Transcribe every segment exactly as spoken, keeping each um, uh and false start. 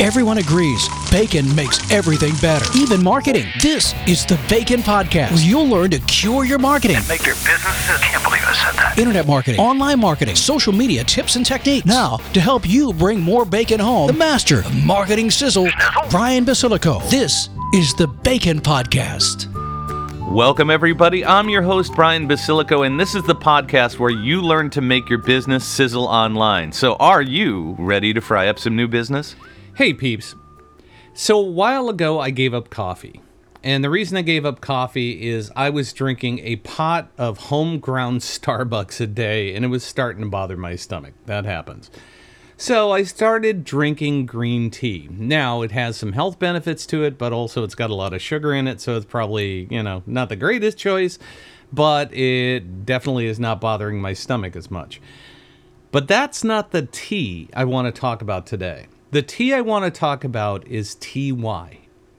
Everyone agrees bacon makes everything better, even marketing. This is the Bacon Podcast, where you'll learn to cure your marketing. And make your business, I can't believe I said that. Internet marketing, online marketing, social media tips and techniques. Now, to help you bring more bacon home, the master of marketing sizzle, Brian Basilico. This is the Bacon Podcast. Welcome, everybody. I'm your host, Brian Basilico, and this is the podcast where you learn to make your business sizzle online. So are you ready to fry up some new business? Hey peeps, so a while ago I gave up coffee, and the reason I gave up coffee is I was drinking a pot of home-ground Starbucks a day, and it was starting to bother my stomach. That happens. So I started drinking green tea. Now, it has some health benefits to it, but also it's got a lot of sugar in it, so it's probably, you know, not the greatest choice, but it definitely is not bothering my stomach as much. But that's not the tea I want to talk about today. The tea I want to talk about is T Y.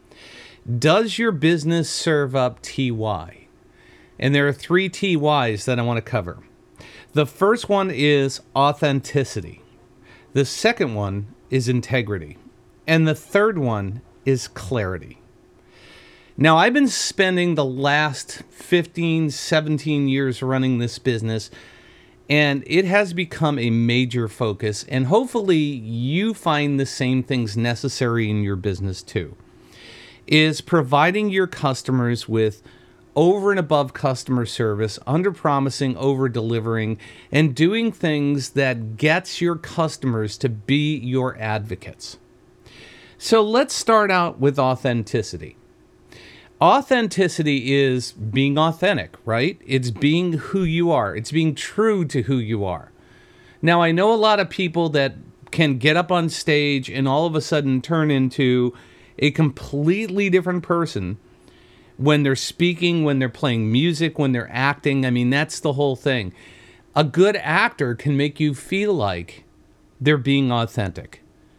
Does your business serve up T Y? And there are three T Ys that I want to cover. The first one is authenticity. The second one is integrity. And the third one is clarity. Now, I've been spending the last fifteen, seventeen years running this business, and it has become a major focus, and hopefully you find the same things necessary in your business too, is providing your customers with over and above customer service, under-promising, over-delivering, and doing things that gets your customers to be your advocates. So let's start out with authenticity. Authenticity is being authentic, right? It's being who you are. It's being true to who you are. Now, I know a lot of people that can get up on stage and all of a sudden turn into a completely different person when they're speaking, when they're playing music, when they're acting. I mean, that's the whole thing. A good actor can make you feel like they're being authentic.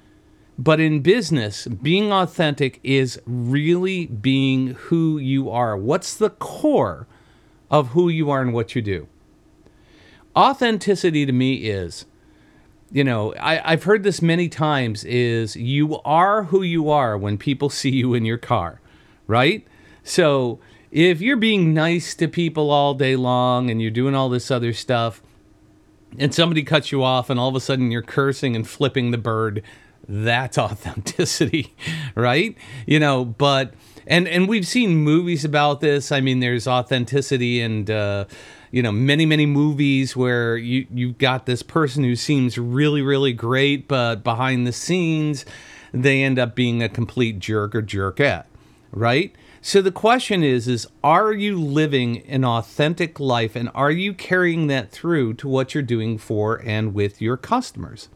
But in business, being authentic is really being who you are. What's the core of who you are and what you do? Authenticity to me is, you know, I, I've heard this many times, is you are who you are when people see you in your car, right? So if you're being nice to people all day long and you're doing all this other stuff, and somebody cuts you off and all of a sudden you're cursing and flipping the bird, that's authenticity, right? You know, but, and, and we've seen movies about this. I mean, there's authenticity and, uh, you know, many, many movies where you, you've got this person who seems really, really great, but behind the scenes, they end up being a complete jerk or jerkette, right? So the question is, is are you living an authentic life, and are you carrying that through to what you're doing for and with your customers?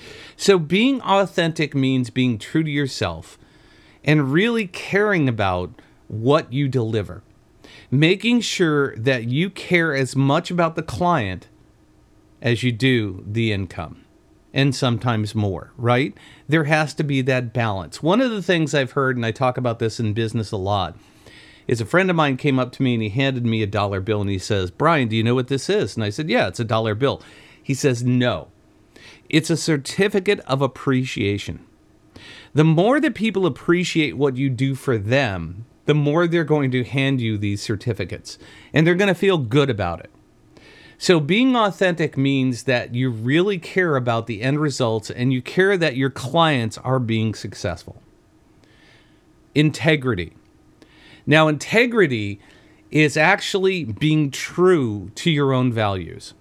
So being authentic means being true to yourself and really caring about what you deliver. Making sure that you care as much about the client as you do the income, and sometimes more, right? There has to be that balance. One of the things I've heard, and I talk about this in business a lot, is a friend of mine came up to me and he handed me a dollar bill and he says, "Brian, do you know what this is?" And I said, "Yeah, it's a dollar bill." He says, "No. It's a certificate of appreciation." The more that people appreciate what you do for them, the more they're going to hand you these certificates, and they're going to feel good about it. So being authentic means that you really care about the end results and you care that your clients are being successful. Integrity. Now, integrity is actually being true to your own values.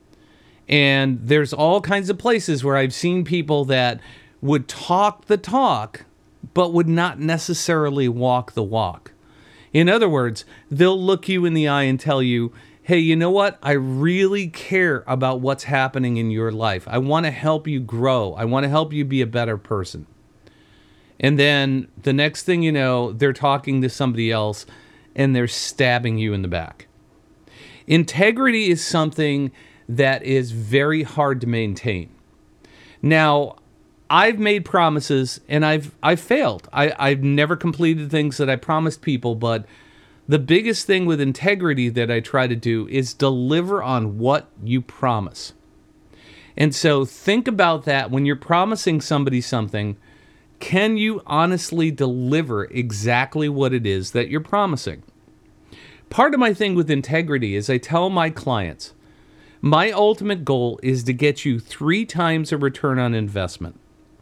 And there's all kinds of places where I've seen people that would talk the talk, but would not necessarily walk the walk. In other words, they'll look you in the eye and tell you, "Hey, you know what? I really care about what's happening in your life. I want to help you grow. I want to help you be a better person." And then the next thing you know, they're talking to somebody else and they're stabbing you in the back. Integrity is something that is very hard to maintain. Now, I've made promises and I've I've failed. I, I've never completed things that I promised people, but the biggest thing with integrity that I try to do is deliver on what you promise. And so think about that when you're promising somebody something. Can you honestly deliver exactly what it is that you're promising? Part of my thing with integrity is I tell my clients, my ultimate goal is to get you three times a return on investment.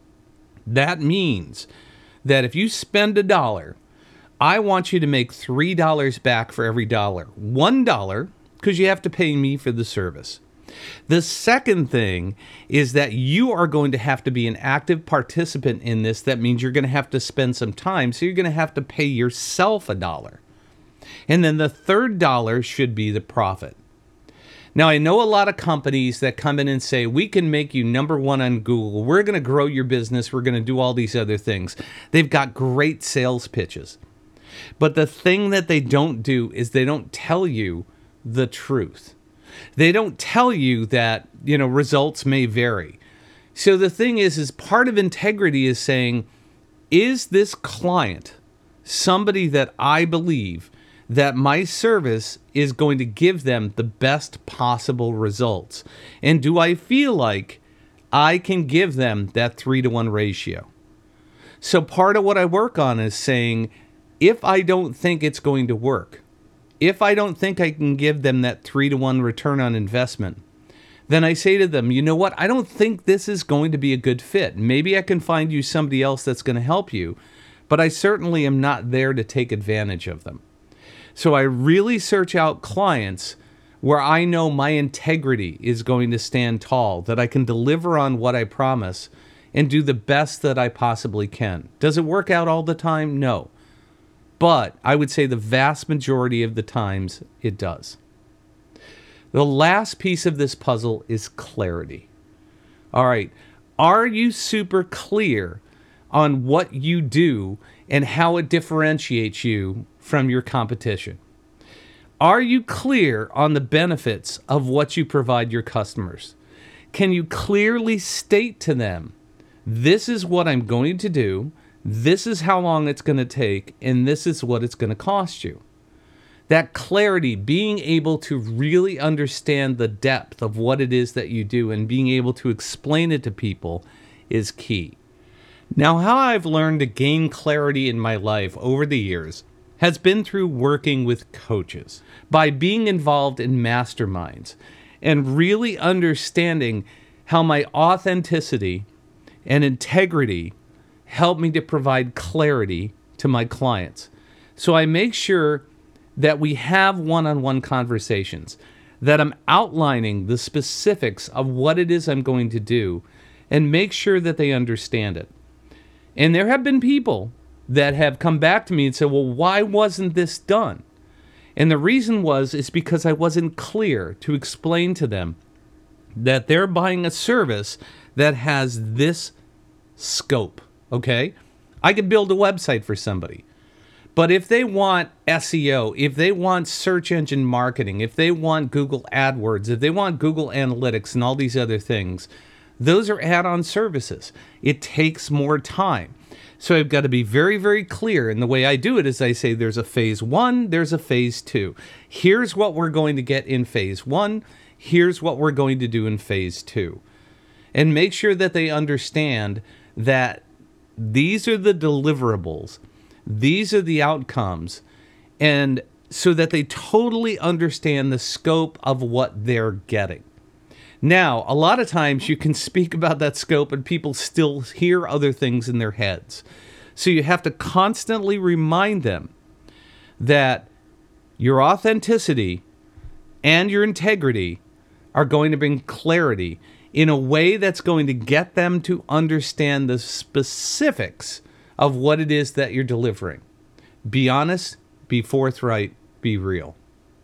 That means that if you spend a dollar, I want you to make three dollars back for every dollar. One dollar, because you have to pay me for the service. The second thing is that you are going to have to be an active participant in this. That means you're going to have to spend some time, so you're going to have to pay yourself a dollar. And then the third dollar should be the profit. Now, I know a lot of companies that come in and say, we can make you number one on Google. We're going to grow your business. We're going to do all these other things. They've got great sales pitches. But the thing that they don't do is they don't tell you the truth. They don't tell you that, you know, results may vary. So the thing is, is part of integrity is saying, is this client somebody that I believe that my service is going to give them the best possible results? And do I feel like I can give them that three to one ratio? So part of what I work on is saying, if I don't think it's going to work, if I don't think I can give them that three to one return on investment, then I say to them, you know what? I don't think this is going to be a good fit. Maybe I can find you somebody else that's going to help you, but I certainly am not there to take advantage of them. So I really search out clients where I know my integrity is going to stand tall, that I can deliver on what I promise and do the best that I possibly can. Does it work out all the time? No. But I would say the vast majority of the times it does. The last piece of this puzzle is clarity. All right. Are you super clear on what you do and how it differentiates you from your competition? Are you clear on the benefits of what you provide your customers? Can you clearly state to them, this is what I'm going to do, this is how long it's going to take, and this is what it's going to cost you? That clarity, being able to really understand the depth of what it is that you do and being able to explain it to people is key. Now, how I've learned to gain clarity in my life over the years has been through working with coaches, by being involved in masterminds, and really understanding how my authenticity and integrity help me to provide clarity to my clients. So I make sure that we have one-on-one conversations, that I'm outlining the specifics of what it is I'm going to do, and make sure that they understand it. And there have been people that have come back to me and said, well, why wasn't this done? And the reason was, is because I wasn't clear to explain to them that they're buying a service that has this scope, okay? I could build a website for somebody, but if they want S E O, if they want search engine marketing, if they want Google AdWords, if they want Google Analytics and all these other things, those are add-on services. It takes more time. So I've got to be very, very clear. And the way I do it is I say there's a phase one, there's a phase two. Here's what we're going to get in phase one. Here's what we're going to do in phase two. And make sure that they understand that these are the deliverables. These are the outcomes. And so that they totally understand the scope of what they're getting. Now, a lot of times you can speak about that scope and people still hear other things in their heads. So you have to constantly remind them that your authenticity and your integrity are going to bring clarity in a way that's going to get them to understand the specifics of what it is that you're delivering. Be honest, be forthright, be real.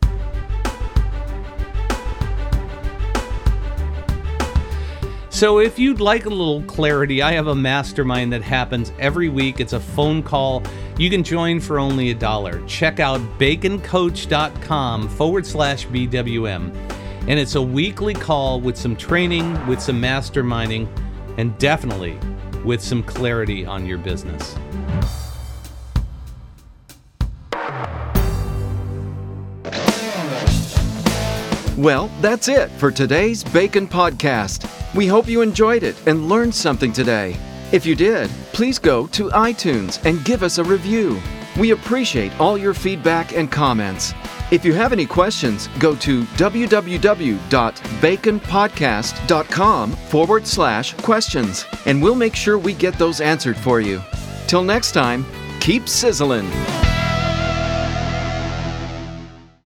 So if you'd like a little clarity, I have a mastermind that happens every week. It's a phone call. You can join for only a dollar. Check out baconcoach.com forward slash BWM. And it's a weekly call with some training, with some masterminding, and definitely with some clarity on your business. Well, that's it for today's Bacon Podcast. We hope you enjoyed it and learned something today. If you did, please please go to iTunes and give us a review. We appreciate all your feedback and comments. If you have any questions, go to www.baconpodcast.com forward slash questions, and we'll make sure we get those answered for you. Till next time, keep sizzling.